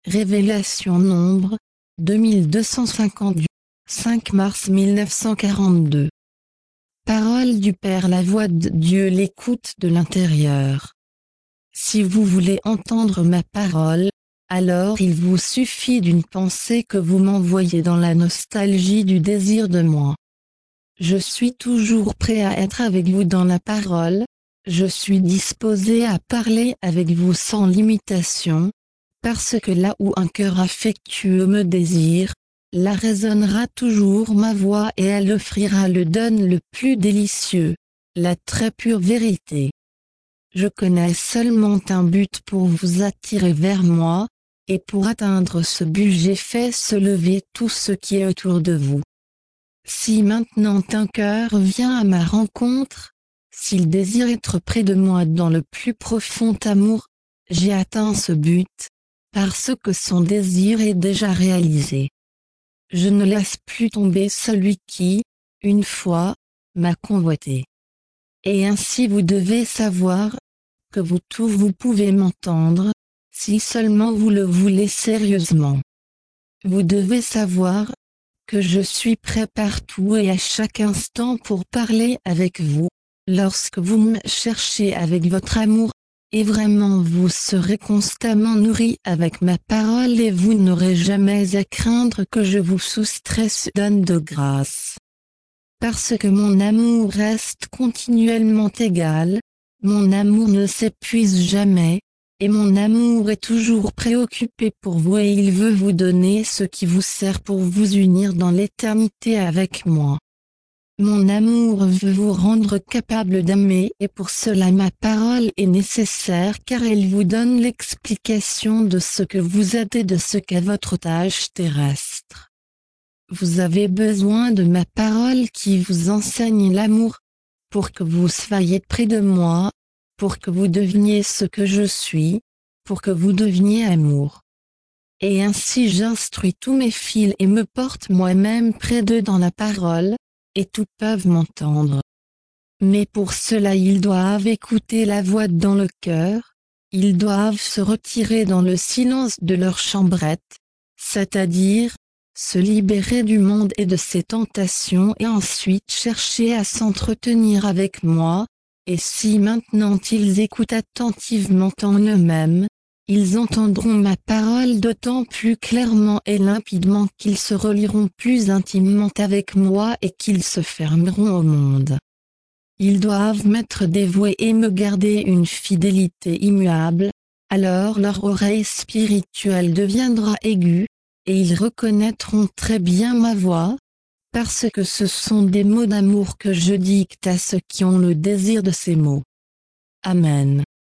Révélation Nombre, 2250 5 mars 1942. Parole du Père, la voix de Dieu, l'écoute de l'intérieur. Si vous voulez entendre ma parole, alors il vous suffit d'une pensée que vous m'envoyez dans la nostalgie du désir de moi. Je suis toujours prêt à être avec vous dans la parole, je suis disposé à parler avec vous sans limitation, parce que là où un cœur affectueux me désire, là résonnera toujours ma voix et elle offrira le don le plus délicieux, la très pure vérité. Je connais seulement un but pour vous attirer vers moi, et pour atteindre ce but j'ai fait se lever tout ce qui est autour de vous. Si maintenant un cœur vient à ma rencontre, s'il désire être près de moi dans le plus profond amour, j'ai atteint ce but, parce que son désir est déjà réalisé. Je ne laisse plus tomber celui qui, une fois, m'a convoité. Et ainsi vous devez savoir que vous tous vous pouvez m'entendre, si seulement vous le voulez sérieusement. Vous devez savoir que je suis prêt partout et à chaque instant pour parler avec vous, lorsque vous me cherchez avec votre amour, et vraiment vous serez constamment nourri avec ma parole et vous n'aurez jamais à craindre que je vous soustrais ce don de grâce. Parce que mon amour reste continuellement égal, mon amour ne s'épuise jamais, et mon amour est toujours préoccupé pour vous et il veut vous donner ce qui vous sert pour vous unir dans l'éternité avec moi. Mon amour veut vous rendre capable d'aimer et pour cela ma parole est nécessaire car elle vous donne l'explication de ce que vous êtes et de ce qu'est votre tâche terrestre. Vous avez besoin de ma parole qui vous enseigne l'amour, pour que vous soyez près de moi, pour que vous deveniez ce que je suis, pour que vous deveniez amour. Et ainsi j'instruis tous mes fils et me porte moi-même près d'eux dans la parole, et tous peuvent m'entendre. Mais pour cela ils doivent écouter la voix dans le cœur, ils doivent se retirer dans le silence de leur chambrette, c'est-à-dire, se libérer du monde et de ses tentations et ensuite chercher à s'entretenir avec moi, et si maintenant ils écoutent attentivement en eux-mêmes, ils entendront ma parole d'autant plus clairement et limpidement qu'ils se relieront plus intimement avec moi et qu'ils se fermeront au monde. Ils doivent m'être dévoués et me garder une fidélité immuable, alors leur oreille spirituelle deviendra aiguë, et ils reconnaîtront très bien ma voix, parce que ce sont des mots d'amour que je dicte à ceux qui ont le désir de ces mots. Amen.